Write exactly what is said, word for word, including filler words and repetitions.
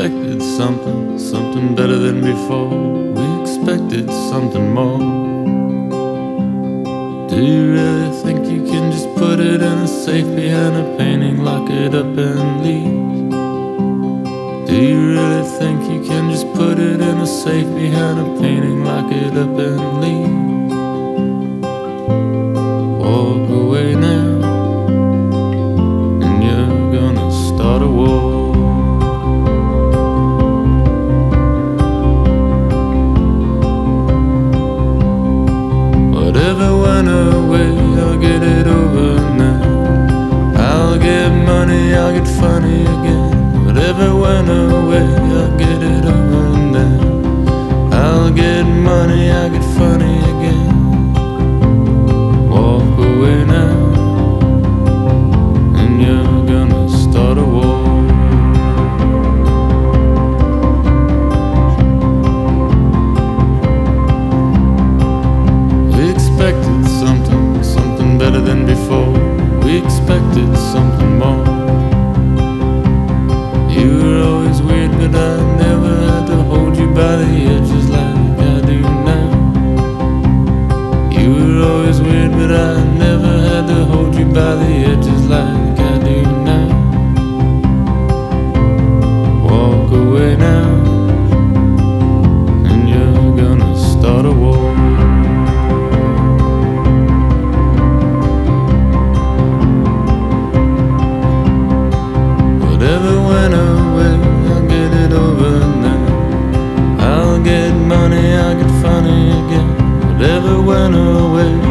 expected something, something better than before. We expected something more. Do you really think you can just put it in a safe behind a painting, lock it up and leave? Do you really think you can just put it in a safe behind a painting, lock it up and leave? Walk away now, and you're gonna start a war. Whatever went away, I'll get it over now. I'll get money, I'll get funny again. Whatever went away, I'll get it over now. I'll get money, I'll get funny again. Walk away now, and you're gonna start a war. We expected something, something better than before. We expected something more. You were always weird, but I never had to hold you by the edges like I do now. You were always weird, but I never had to hold you by the edges like I do now. Walk away now, and you're gonna start a war. Whatever went away, I'll get it over now. I'll get money, I'll get funny again. Whatever went away,